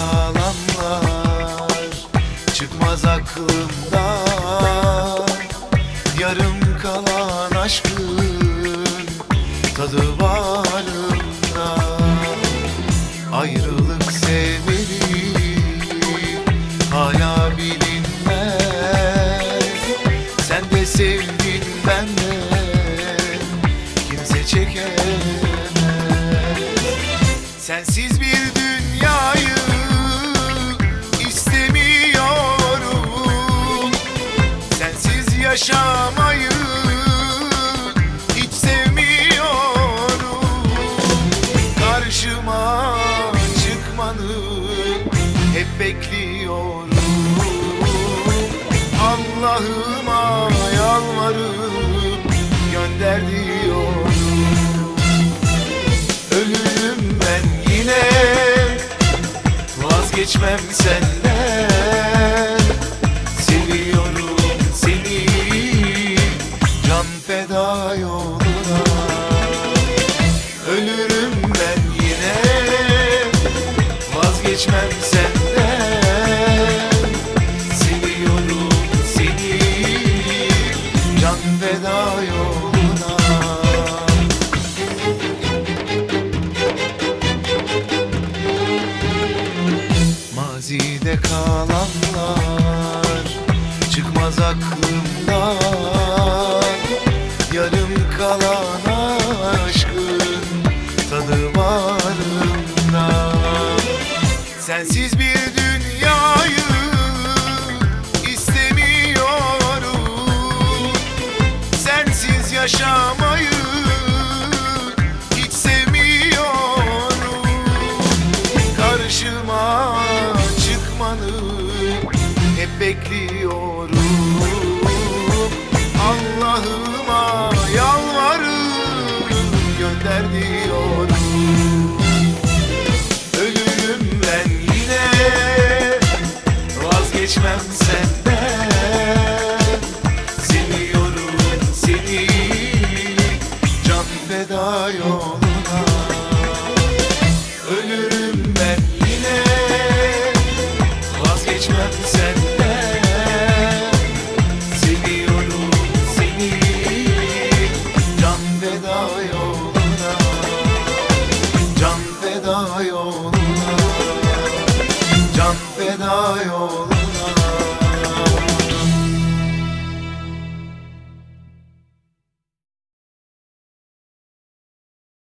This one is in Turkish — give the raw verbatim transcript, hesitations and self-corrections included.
kalanlar çıkmaz aklımdan. Yarım kalan aşkın tadı varımda. Ayrılık sebebim hala bilinmez. Sen de sevdin, ben de, kimse çekemez. Sensiz bir dünyayı istemiyorum. Sensiz yaşamayı hiç sevmiyorum. Karşıma çıkmanı hep bekliyorum. Allah'ıma yalvarıp gönder diyorum. Ölürüm ben yine, vazgeçmem senden. Seviyorum seni, can feda yoluna. Ölürüm ben yine, vazgeçmem senden. Seviyorum seni, can feda yoluna. Mazide kalanlar çıkmaz aklımdan. Yarım kalan aşkın tadı varımda. Sensiz bir dünyayı istemiyorum. Sensiz yaşamayı hiç sevmiyorum. Karşıma çıkmanı hep bekliyorum. Allah'ıma yalvarıp gönder diyorum. Ölürüm ben yine, vazgeçmem senden. Seviyorum seni, can feda yoluna. Ölürüm ben yine, vazgeçmem senden. Seviyorum seni, can feda yoluna. Can feda yoluna. Can feda yoluna.